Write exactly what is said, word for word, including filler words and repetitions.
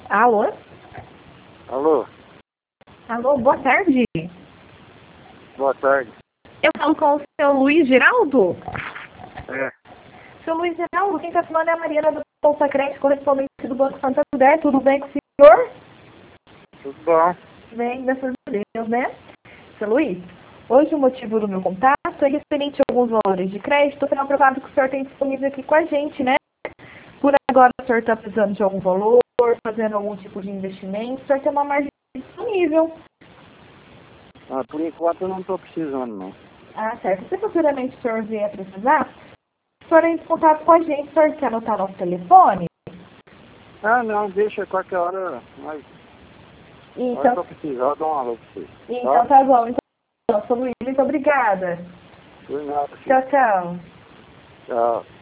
Alô? Alô? Alô, boa tarde. Boa tarde. Eu falo com o seu Luiz Geraldo? É, Seu Luiz Geraldo, quem está falando é a Mariana do Bolsa Crédito, correspondente do Banco Santander. Tudo bem com o senhor? tudo bom? Bem, graças a Deus, né? Seu Luiz, hoje o motivo do meu contato é referente a alguns valores de crédito para aprovado que o senhor tem disponível aqui com a gente, né? Por agora o senhor está precisando de algum valor, fazendo algum tipo de investimento, o senhor tem uma margem disponível. Ah, por enquanto eu não estou precisando, não. Ah, certo. Se futuramente o senhor vier precisar, o senhor entra em contato com a gente, o senhor quer anotar nosso telefone? Ah, não, deixa qualquer hora, mas na hora que Então, eu precisar eu dou um alô pra você. então tá bom. Então, sou Luiz, muito obrigada. Por nada, filho. Tchau, tchau. Tchau.